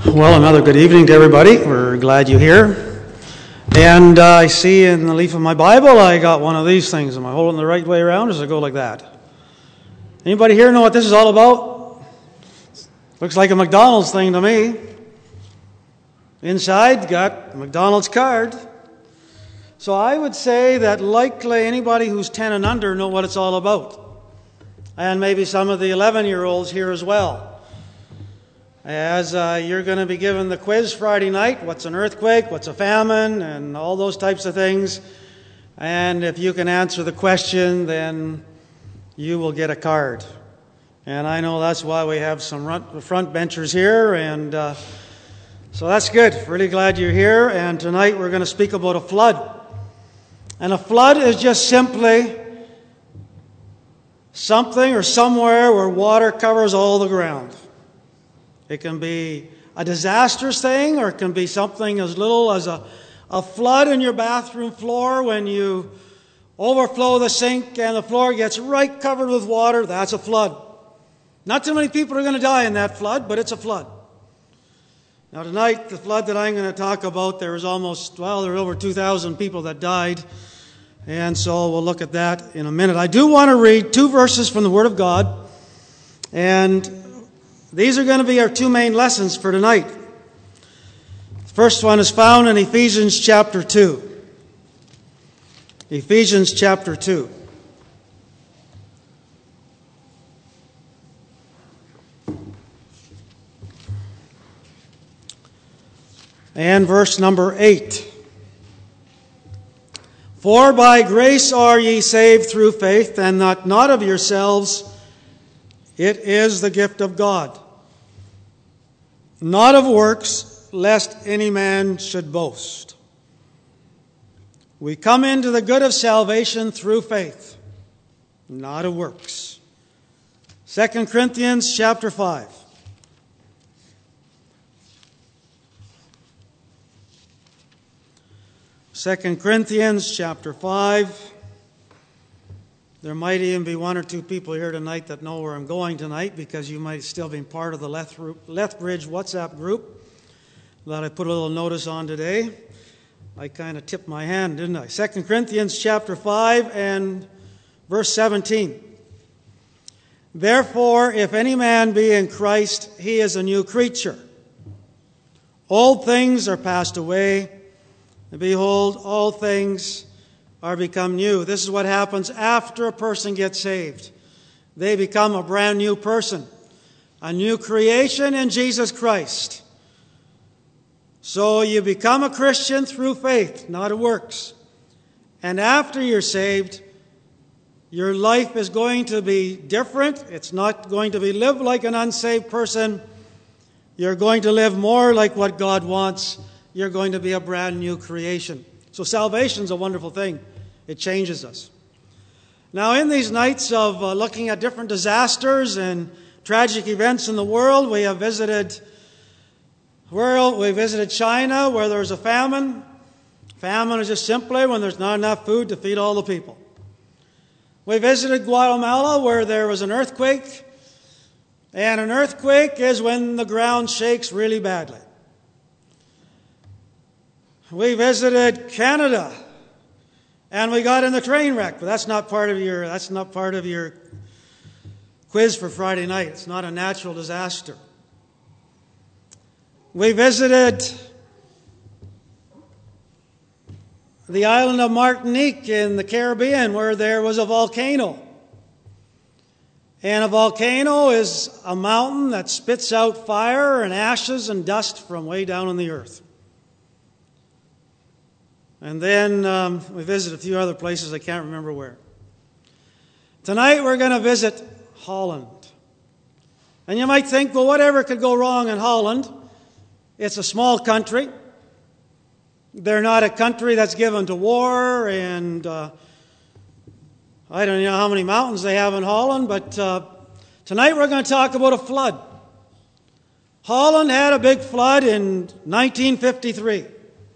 Well, another good evening to everybody. We're glad you're here. And I see in the leaf of my Bible, I got one of these things. Am I holding the right way around, or does it go like that? Anybody here know what this is all about? Looks like a McDonald's thing to me. Inside, got a McDonald's card. So I would say that likely anybody who's 10 and under know what it's all about. And maybe some of the 11-year-olds here as well. As you're going to be given the quiz Friday night, what's an earthquake, what's a famine, and all those types of things. And if you can answer the question, then you will get a card. And I know that's why we have some front benchers here, and so that's good. Really glad you're here. And tonight we're going to speak about a flood. And a flood is just simply something or somewhere where water covers all the ground. It can be a disastrous thing, or it can be something as little as a flood in your bathroom floor when you overflow the sink and the floor gets right covered with water. That's a flood. Not too many people are going to die in that flood, but it's a flood. Now tonight, the flood that I'm going to talk about, there were over 2,000 people that died. And so we'll look at that in a minute. I do want to read two verses from the Word of God. And these are going to be our two main lessons for tonight. The first one is found in Ephesians chapter 2. Ephesians chapter 2. And verse number 8. For by grace are ye saved through faith, and not of yourselves. It is the gift of God, not of works, lest any man should boast. We come into the good of salvation through faith, not of works. 2 Corinthians chapter 5. Second Corinthians chapter 5. There might even be one or two people here tonight that know where I'm going tonight, because you might still be part of the Lethbridge WhatsApp group that I put a little notice on today. I kind of tipped my hand, didn't I? 2 Corinthians chapter 5 and verse 17. Therefore, if any man be in Christ, he is a new creature. Old things are passed away, and behold, all things are become new. This is what happens after a person gets saved. They become a brand new person, a new creation in Jesus Christ. So you become a Christian through faith, not of works. And after you're saved, your life is going to be different. It's not going to be lived like an unsaved person. You're going to live more like what God wants. You're going to be a brand new creation. So salvation is a wonderful thing. It changes us. Now, in these nights of looking at different disasters and tragic events in the world, we visited China, where there's a famine. Famine is just simply when there's not enough food to feed all the people. We visited Guatemala, where there was an earthquake. And an earthquake is when the ground shakes really badly. We visited Canada, and we got in the train wreck. But that's not part of your quiz for Friday night. It's not a natural disaster. We visited the island of Martinique in the Caribbean, where there was a volcano. And a volcano is a mountain that spits out fire and ashes and dust from way down in the earth. And then we visited a few other places, I can't remember where. Tonight we're going to visit Holland. And you might think, well, whatever could go wrong in Holland? It's a small country. They're not a country that's given to war, and I don't know how many mountains they have in Holland, but tonight we're going to talk about a flood. Holland had a big flood in 1953.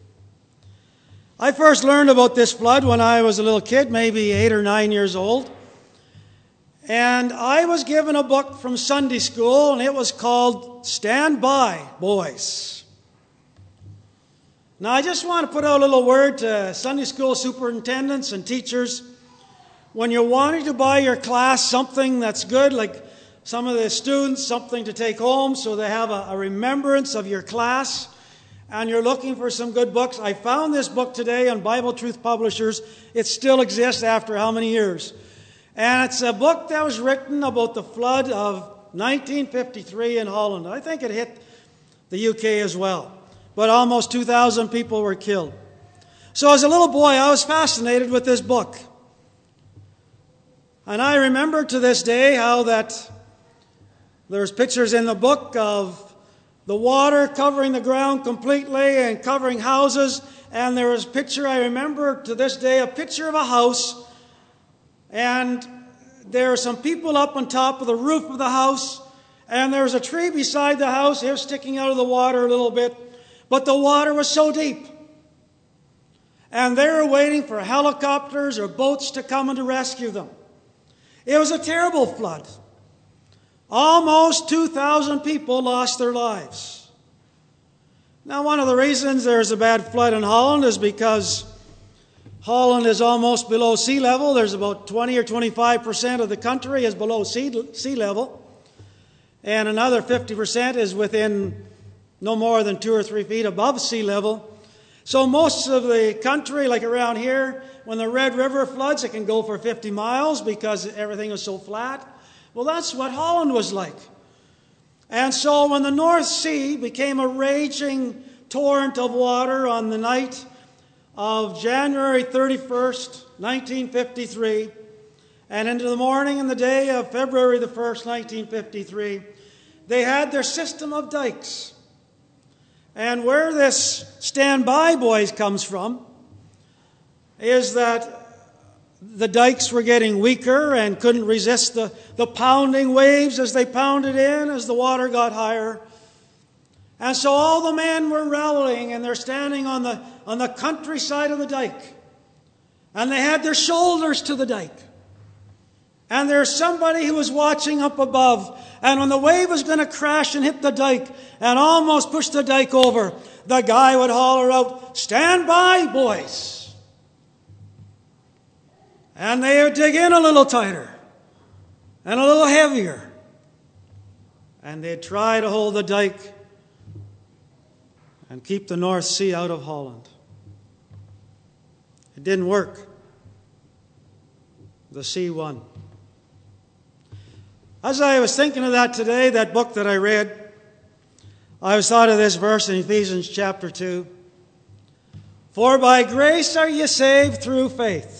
I first learned about this flood when I was a little kid, maybe 8 or 9 years old. And I was given a book from Sunday school, and it was called Stand By, Boys. Now, I just want to put out a little word to Sunday school superintendents and teachers. When you're wanting to buy your class something that's good, like some of the students, something to take home so they have a remembrance of your class, and you're looking for some good books, I found this book today on Bible Truth Publishers. It still exists after how many years? And it's a book that was written about the flood of 1953 in Holland. I think it hit the UK as well. But almost 2,000 people were killed. So as a little boy, I was fascinated with this book. And I remember to this day how that there's pictures in the book of the water covering the ground completely and covering houses. And there was a picture, I remember to this day, a picture of a house. And there are some people up on top of the roof of the house. And there was a tree beside the house here sticking out of the water a little bit. But the water was so deep. And they were waiting for helicopters or boats to come and to rescue them. It was a terrible flood. Almost 2,000 people lost their lives. Now, one of the reasons there's a bad flood in Holland is because Holland is almost below sea level. There's about 20 or 25% of the country is below sea level. And another 50% is within no more than 2 or 3 feet above sea level. So most of the country, like around here, when the Red River floods, it can go for 50 miles because everything is so flat. Well, that's what Holland was like. And so when the North Sea became a raging torrent of water on the night of January 31st, 1953, and into the morning and the day of February the 1st, 1953, they had their system of dikes. And where this Stand By, Boys comes from is that the dikes were getting weaker and couldn't resist the pounding waves as they pounded in as the water got higher. And so all the men were rallying, and they're standing on the countryside of the dike. And they had their shoulders to the dike. And there's somebody who was watching up above. And when the wave was going to crash and hit the dike and almost push the dike over, the guy would holler out, "Stand by, boys." And they would dig in a little tighter and a little heavier. And they'd try to hold the dike and keep the North Sea out of Holland. It didn't work. The sea won. As I was thinking of that today, that book that I read, I was thought of this verse in Ephesians chapter 2. For by grace are ye saved through faith.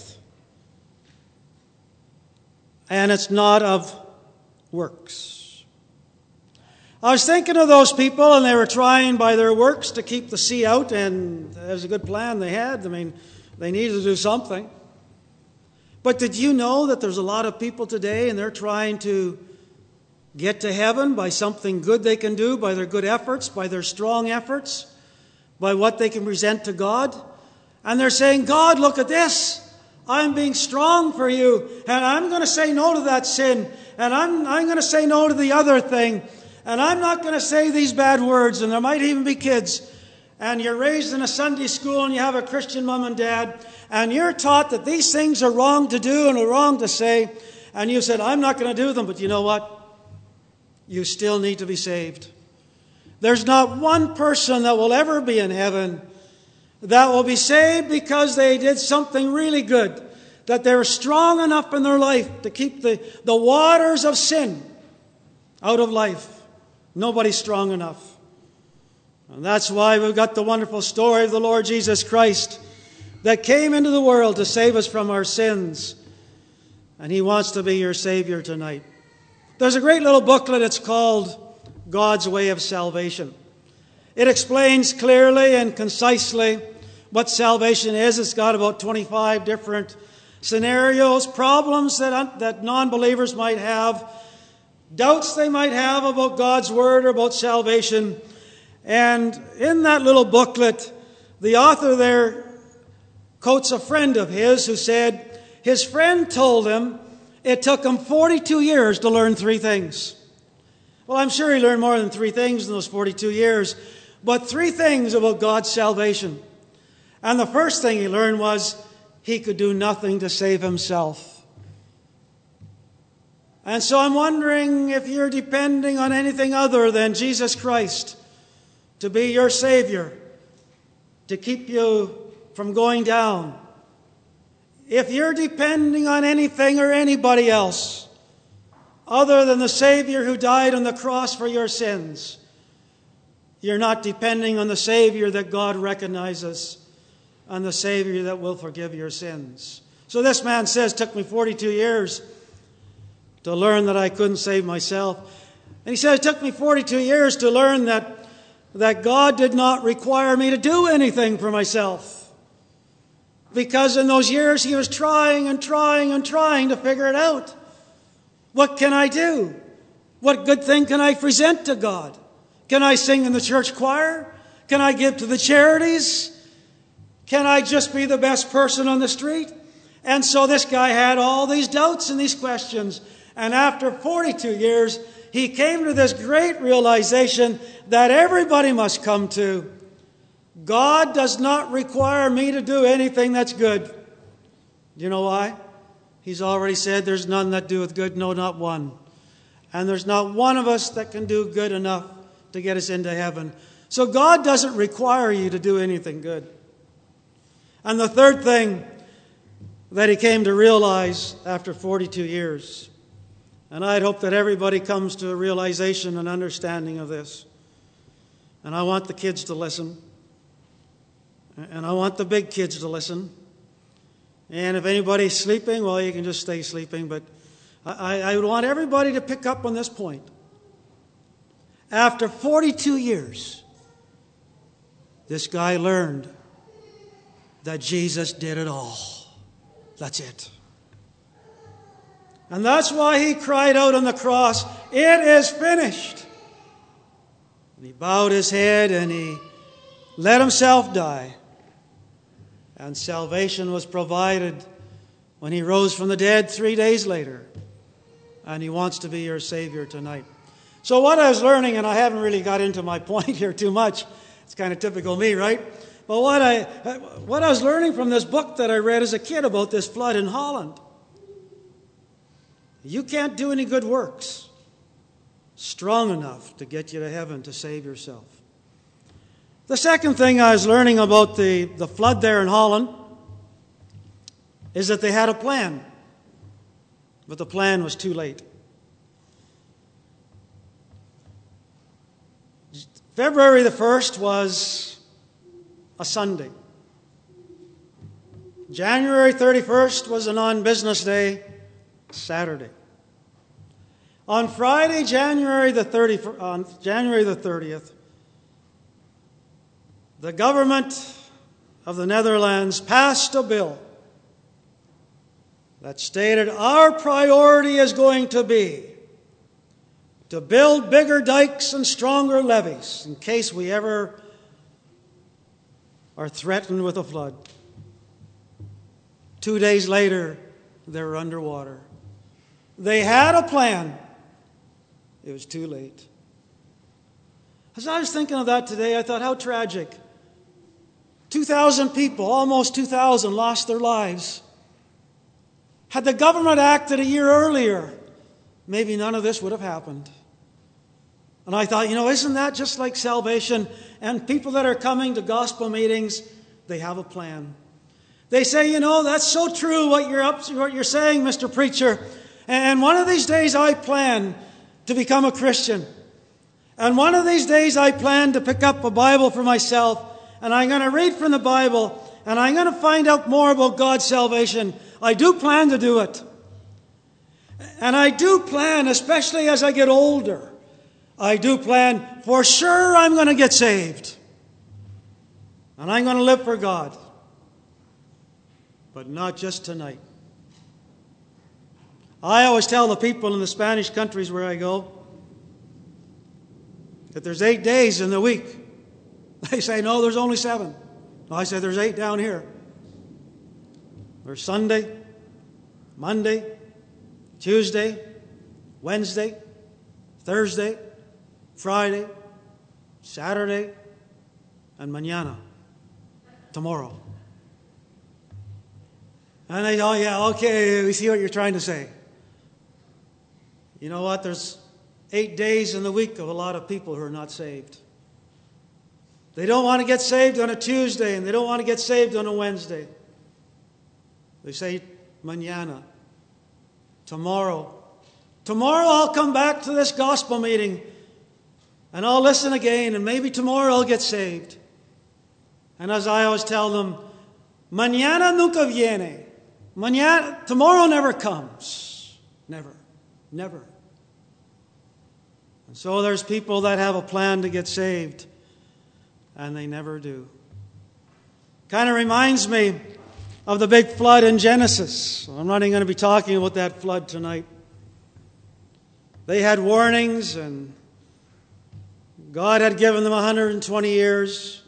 And it's not of works. I was thinking of those people, and they were trying by their works to keep the sea out, and it was a good plan they had. I mean, they needed to do something. But did you know that there's a lot of people today, and they're trying to get to heaven by something good they can do, by their good efforts, by their strong efforts, by what they can present to God? And they're saying, God, look at this. I'm being strong for you, and I'm going to say no to that sin, and I'm going to say no to the other thing, and I'm not going to say these bad words, and there might even be kids, and you're raised in a Sunday school, and you have a Christian mom and dad, and you're taught that these things are wrong to do and are wrong to say, and you said, I'm not going to do them, but you know what? You still need to be saved. There's not one person that will ever be in heaven that will be saved because they did something really good, that they were strong enough in their life to keep the waters of sin out of life. Nobody's strong enough. And that's why we've got the wonderful story of the Lord Jesus Christ that came into the world to save us from our sins. And He wants to be your Savior tonight. There's a great little booklet. It's called God's Way of Salvation. It explains clearly and concisely what salvation is. It's got about 25 different scenarios, problems that non-believers might have, doubts they might have about God's Word or about salvation. And in that little booklet, the author there quotes a friend of his who said his friend told him, it took him 42 years to learn 3 things. Well, I'm sure he learned more than 3 things in those 42 years, but 3 things about God's salvation. And the first thing he learned was he could do nothing to save himself. And so I'm wondering if you're depending on anything other than Jesus Christ to be your Savior, to keep you from going down. If you're depending on anything or anybody else other than the Savior who died on the cross for your sins, you're not depending on the Savior that God recognizes and the Savior that will forgive your sins. So this man says, it took me 42 years to learn that I couldn't save myself. And he says, it took me 42 years to learn that God did not require me to do anything for myself. Because in those years he was trying and trying and trying to figure it out. What can I do? What good thing can I present to God? Can I sing in the church choir? Can I give to the charities? Can I just be the best person on the street? And so this guy had all these doubts and these questions. And after 42 years, he came to this great realization that everybody must come to. God does not require me to do anything that's good. Do you know why? He's already said there's none that doeth good, no, not one. And there's not one of us that can do good enough to get us into heaven. So God doesn't require you to do anything good. And the third thing that he came to realize after 42 years, and I'd hope that everybody comes to a realization and understanding of this. And I want the kids to listen. And I want the big kids to listen. And if anybody's sleeping, well, you can just stay sleeping. But I would want everybody to pick up on this point. After 42 years, this guy learned that Jesus did it all. That's it. And that's why he cried out on the cross, "It is finished." And he bowed his head and he let himself die. And salvation was provided when he rose from the dead 3 days later. And he wants to be your Savior tonight. So what I was learning, and I haven't really got into my point here too much. It's kind of typical of me, right? But what I was learning from this book that I read as a kid about this flood in Holland. You can't do any good works strong enough to get you to heaven to save yourself. The second thing I was learning about the flood there in Holland is that they had a plan, but the plan was too late. February the 1st was a Sunday. January 31st was a non-business day, Saturday. On Friday, January the 30th, the government of the Netherlands passed a bill that stated our priority is going to be to build bigger dikes and stronger levees in case we ever are threatened with a flood. 2 days later, they were underwater. They had a plan. It was too late. As I was thinking of that today, I thought, how tragic. 2,000 people, almost 2,000, lost their lives. Had the government acted a year earlier, maybe none of this would have happened. And I thought, isn't that just like salvation? And people that are coming to gospel meetings, they have a plan. They say, that's so true what you're saying, Mr. Preacher. And one of these days I plan to become a Christian. And one of these days I plan to pick up a Bible for myself. And I'm going to read from the Bible. And I'm going to find out more about God's salvation. I do plan to do it. And I do plan, especially as I get older, I do plan, for sure I'm going to get saved. And I'm going to live for God. But not just tonight. I always tell the people in the Spanish countries where I go that there's 8 days in the week. They say, no, there's only 7. No, I say, there's 8 down here. There's Sunday, Monday, Tuesday, Wednesday, Thursday, Friday, Saturday, and mañana, tomorrow. And they, oh yeah, okay, we see what you're trying to say. You know what? There's 8 days in the week of a lot of people who are not saved. They don't want to get saved on a Tuesday, and they don't want to get saved on a Wednesday. They say, mañana, tomorrow. Tomorrow I'll come back to this gospel meeting, and I'll listen again, and maybe tomorrow I'll get saved. And as I always tell them, mañana nunca viene. Mañana, tomorrow never comes. Never. Never. And so there's people that have a plan to get saved, and they never do. Kind of reminds me of the big flood in Genesis. I'm not even going to be talking about that flood tonight. They had warnings, and God had given them 120 years.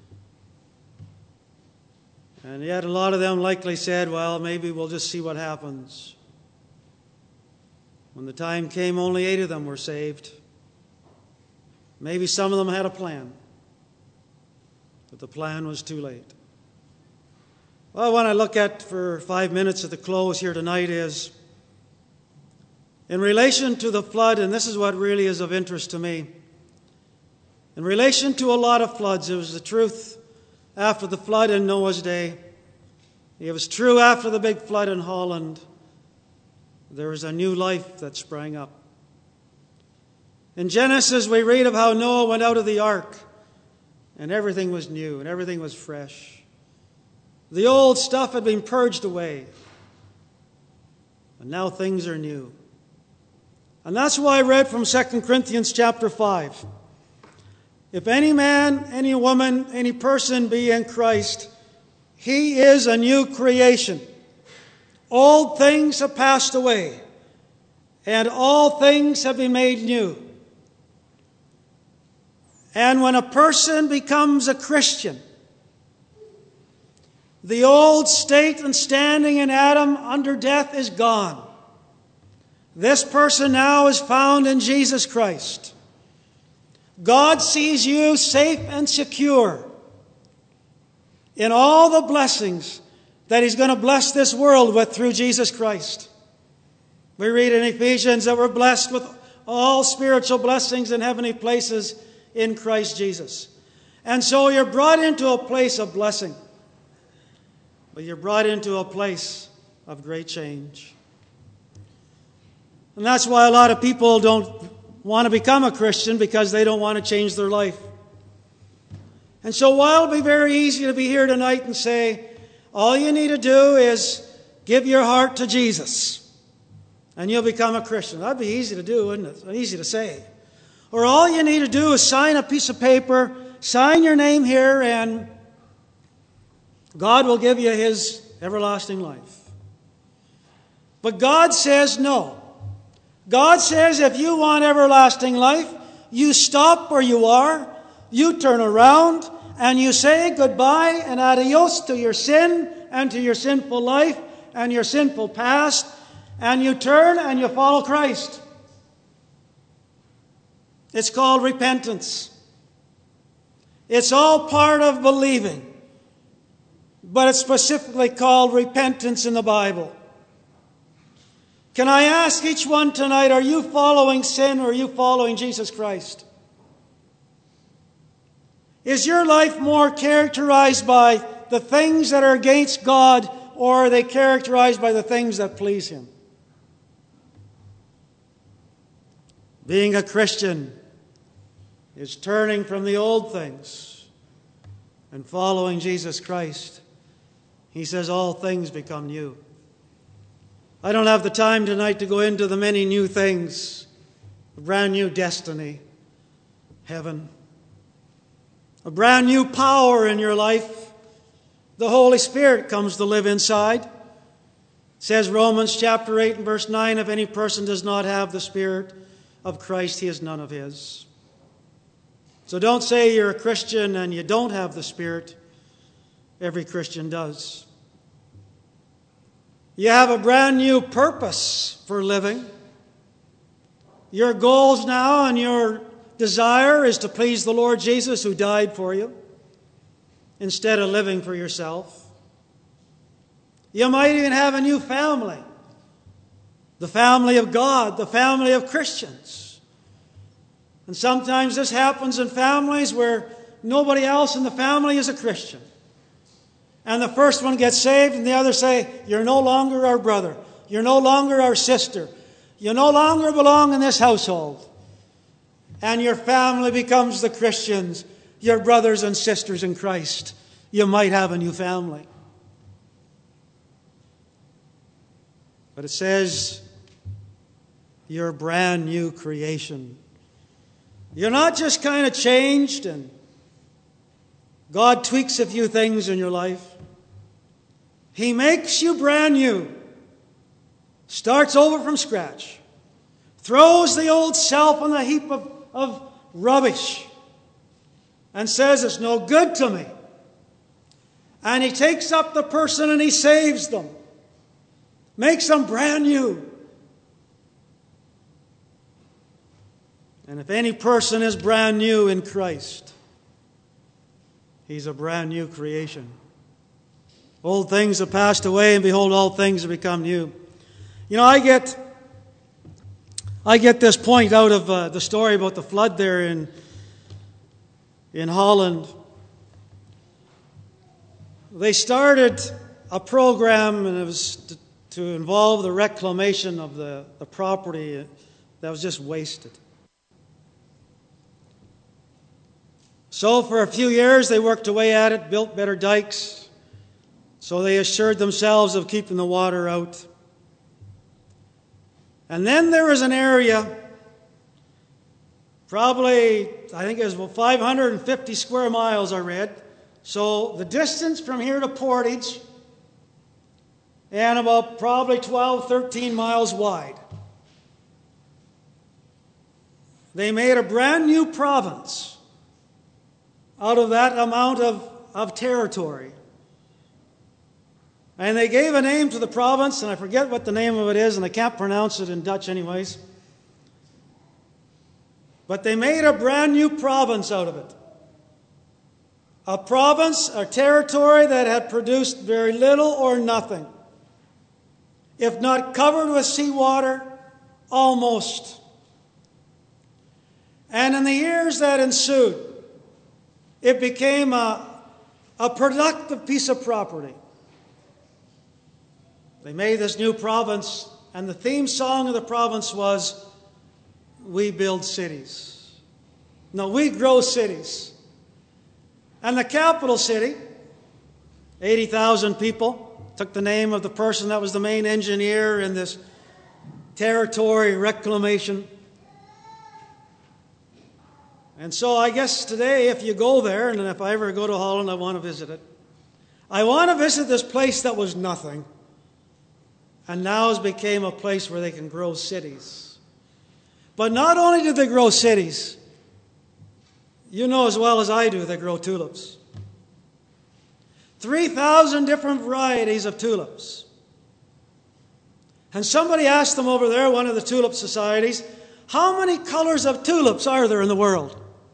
And yet a lot of them likely said, well, maybe we'll just see what happens. When the time came, only 8 of them were saved. Maybe some of them had a plan, but the plan was too late. Well, I want to look at for 5 minutes at the close here tonight is, in relation to the flood, and this is what really is of interest to me. In relation to a lot of floods, it was the truth after the flood in Noah's day. It was true after the big flood in Holland. There was a new life that sprang up. In Genesis, we read of how Noah went out of the ark, and everything was new, and everything was fresh. The old stuff had been purged away, and now things are new. And that's why I read from 2 Corinthians chapter 5. If any man, any woman, any person be in Christ, he is a new creation. Old things have passed away, and all things have been made new. And when a person becomes a Christian, the old state and standing in Adam under death is gone. This person now is found in Jesus Christ. God sees you safe and secure in all the blessings that He's going to bless this world with through Jesus Christ. We read in Ephesians that we're blessed with all spiritual blessings in heavenly places in Christ Jesus. And so you're brought into a place of blessing, but you're brought into a place of great change. And that's why a lot of people don't want to become a Christian, because they don't want to change their life. And so while it'll be very easy to be here tonight and say, all you need to do is give your heart to Jesus, and you'll become a Christian. That'd be easy to do, wouldn't it? Easy to say. Or all you need to do is sign a piece of paper, sign your name here, and God will give you His everlasting life. But God says no. God says if you want everlasting life, you stop where you are, you turn around, and you say goodbye and adios to your sin and to your sinful life and your sinful past, and you turn and you follow Christ. It's called repentance. It's all part of believing, but it's specifically called repentance in the Bible. Can I ask each one tonight, are you following sin or are you following Jesus Christ? Is your life more characterized by the things that are against God, or are they characterized by the things that please Him? Being a Christian is turning from the old things and following Jesus Christ. He says all things become new. I don't have the time tonight to go into the many new things. A brand new destiny, heaven. A brand new power in your life. The Holy Spirit comes to live inside. It says Romans chapter 8 and verse 9, if any person does not have the Spirit of Christ, he is none of His. So don't say you're a Christian and you don't have the Spirit. Every Christian does. You have a brand new purpose for living. Your goals now and your desire is to please the Lord Jesus who died for you instead of living for yourself. You might even have a new family. The family of God, the family of Christians. And sometimes this happens in families where nobody else in the family is a Christian. And the first one gets saved and the others say, "You're no longer our brother. You're no longer our sister. You no longer belong in this household." And your family becomes the Christians, your brothers and sisters in Christ. You might have a new family. But it says, you're a brand new creation. You're not just kind of changed and God tweaks a few things in your life. He makes you brand new. Starts over from scratch. Throws the old self on the heap of rubbish. And says, "It's no good to me." And He takes up the person and He saves them. Makes them brand new. And if any person is brand new in Christ, he's a brand new creation. Old things have passed away, and behold, all things have become new. You know, I get this point out of the story about the flood there in Holland. They started a program, and it was to involve the reclamation of the property that was just wasted. So for a few years they worked away at it, built better dikes, so they assured themselves of keeping the water out. And then there was an area, probably, I think it was about 550 square miles, I read. So the distance from here to Portage, and about probably 12, 13 miles wide. They made a brand new province out of that amount of territory. And they gave a name to the province, and I forget what the name of it is, and I can't pronounce it in Dutch anyways. But they made a brand new province out of it. A province, a territory that had produced very little or nothing. If not covered with seawater, almost. And in the years that ensued, it became a productive piece of property. They made this new province, and the theme song of the province was, "We build cities." No, we grow cities. And the capital city, 80,000 people, took the name of the person that was the main engineer in this territory reclamation. And so I guess today, if you go there, and if I ever go to Holland, I want to visit it. I want to visit this place that was nothing, and now has become a place where they can grow cities. But not only did they grow cities, you know as well as I do, they grow tulips. 3,000 different varieties of tulips. And somebody asked them over there, one of the tulip societies, "How many colors of tulips are there in the world?"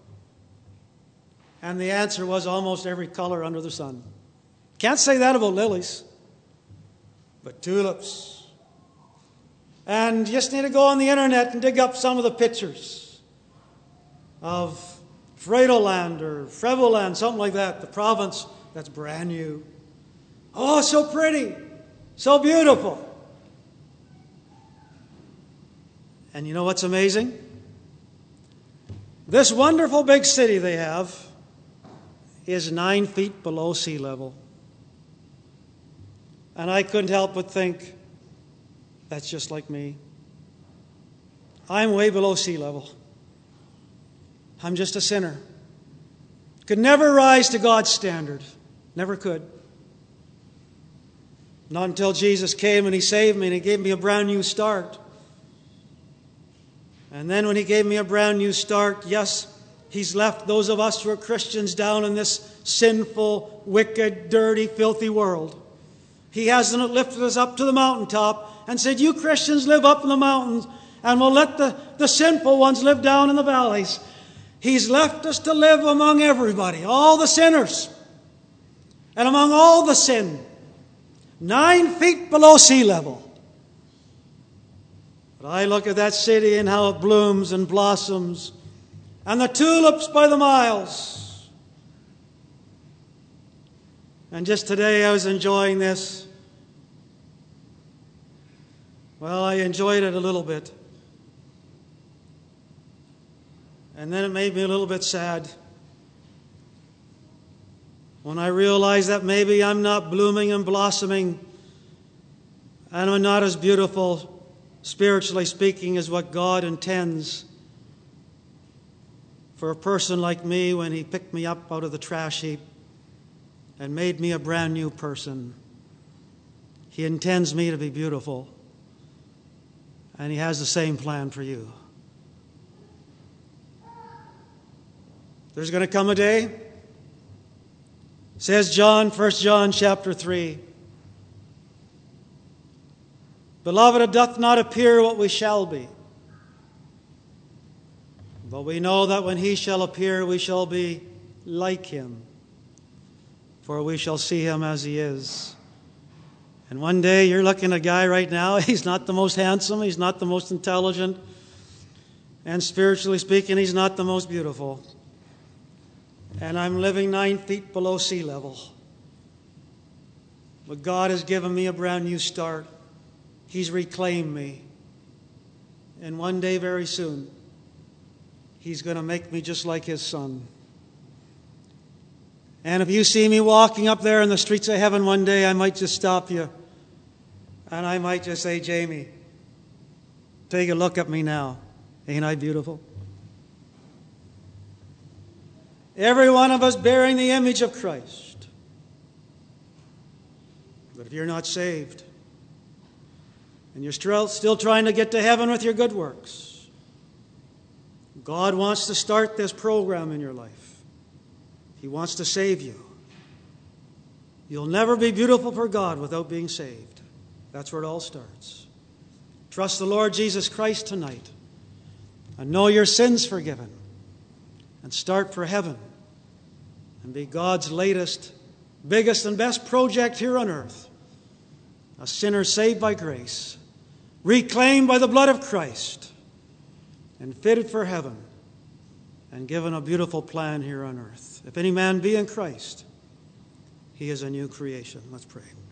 And the answer was almost every color under the sun. Can't say that about lilies, but tulips. And you just need to go on the internet and dig up some of the pictures of Fredoland or Frevoland, something like that, the province that's brand new. Oh, so pretty, so beautiful. And you know what's amazing? This wonderful big city they have is 9 feet below sea level. And I couldn't help but think, that's just like me. I'm way below sea level. I'm just a sinner. Could never rise to God's standard. Never could. Not until Jesus came and He saved me and He gave me a brand new start. And then when He gave me a brand new start, yes, He's left those of us who are Christians down in this sinful, wicked, dirty, filthy world. He hasn't lifted us up to the mountaintop and said, you Christians live up in the mountains and we'll let the sinful ones live down in the valleys. He's left us to live among everybody, all the sinners, and among all the sin, 9 feet below sea level. But I look at that city and how it blooms and blossoms, and the tulips by the miles. And just today I was enjoying this. Well, I enjoyed it a little bit. And then it made me a little bit sad when I realized that maybe I'm not blooming and blossoming and I'm not as beautiful, spiritually speaking, as what God intends for a person like me when He picked me up out of the trash heap and made me a brand new person. He intends me to be beautiful, and He has the same plan for you. There's going to come a day, says John, 1 John chapter 3. Beloved, it doth not appear what we shall be. But we know that when He shall appear, we shall be like Him. For we shall see Him as He is. And one day you're looking at a guy right now, he's not the most handsome, he's not the most intelligent, and spiritually speaking, he's not the most beautiful. And I'm living 9 feet below sea level. But God has given me a brand new start. He's reclaimed me. And one day very soon, He's going to make me just like His Son. And if you see me walking up there in the streets of heaven one day, I might just stop you. And I might just say, Jamie, take a look at me now. Ain't I beautiful? Every one of us bearing the image of Christ. But if you're not saved, and you're still trying to get to heaven with your good works, God wants to start this program in your life. He wants to save you. You'll never be beautiful for God without being saved. That's where it all starts. Trust the Lord Jesus Christ tonight and know your sins forgiven and start for heaven and be God's latest, biggest, and best project here on earth. A sinner saved by grace, reclaimed by the blood of Christ, and fitted for heaven, and given a beautiful plan here on earth. If any man be in Christ, he is a new creation. Let's pray.